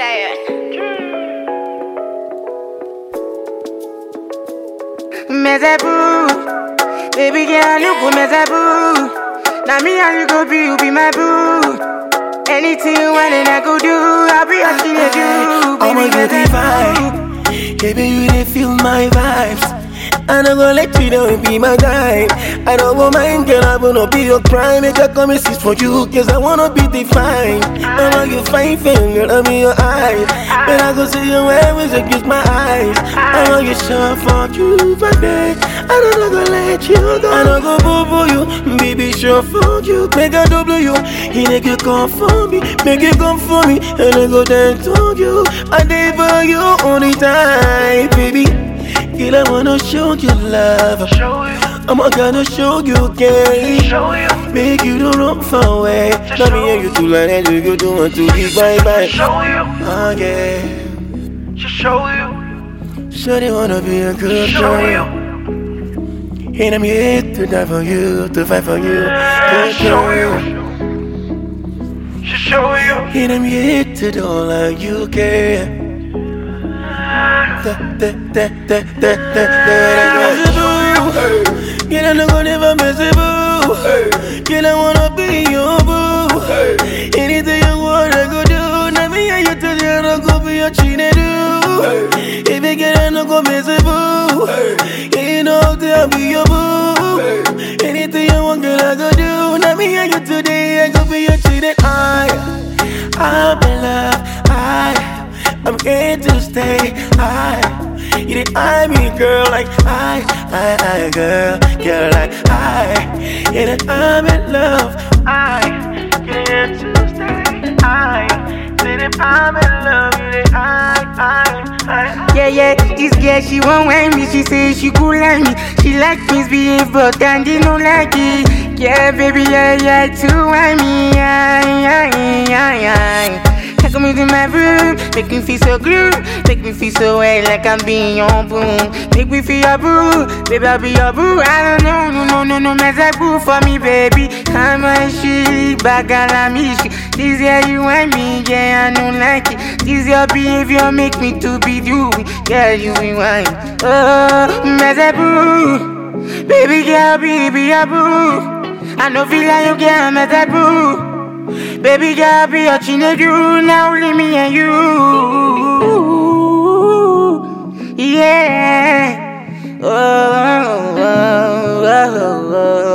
Mezeboo, baby girl, you go mezeboo. Now me and you go be, you be my boo. Anything you want and I go do, I'll be asking you. I'ma get the vibe, baby you didn't feel my vibes. I don't gonna let you know and be my guy. I don't want mine, girl, I wanna be your prime. Make a come and for you, cause I wanna be defined. I want you fine, fine, girl, I'm in your eyes. But I go see you always against my eyes. I want you sure fuck you, baby. I don't gonna let you go. I don't go boo you, baby, sure fuck you. Make a double you, he make you come for me. Make you come for me, and I go dance on you. I did for you all the time, baby. Girl, I wanna show you love. I'm gonna show you game. Make you don't run far away. Let me hear you to learn and you do want to be bye. Show you. Oh yeah. Show you. Sure they wanna be a good girl. And I'm here to die for you, to fight for you. Show you. Show you. And I'm here to do all like you care. Girl, I'm not gonna never mess with you. Girl, I wanna be your boo. Anything you want, I go do. Now me and you today, I don't go be your cheating do. If you get I'm not gonna mess with you. You know I'll be your boo. Anything you want, girl, I go do. Now me and you today, I go be your cheating. I'm in love. I'm here to stay. You the I me girl like I girl like yeah, I'm in love. Get here to stay. Said I'm in love. You the I. Yeah, this girl she won't want me. She say she cool like me. She like misbehave, but Dandy no like it. Yeah, baby, yeah, too want me. Come into my room, make me feel so good, make me feel so well like I'm being your boo. Make me feel your boo, baby I'll be your boo. I don't know, no, mess a boo for me, baby. Come on, shit, back on me. This year you want me, yeah, I don't like it. This your behavior make me to be you, girl, you be wine. Oh, mess a boo, baby girl, be your boo. I know feel like you can't mess a boo. Baby girl, be your teenage you, now only me and you. Yeah. Oh.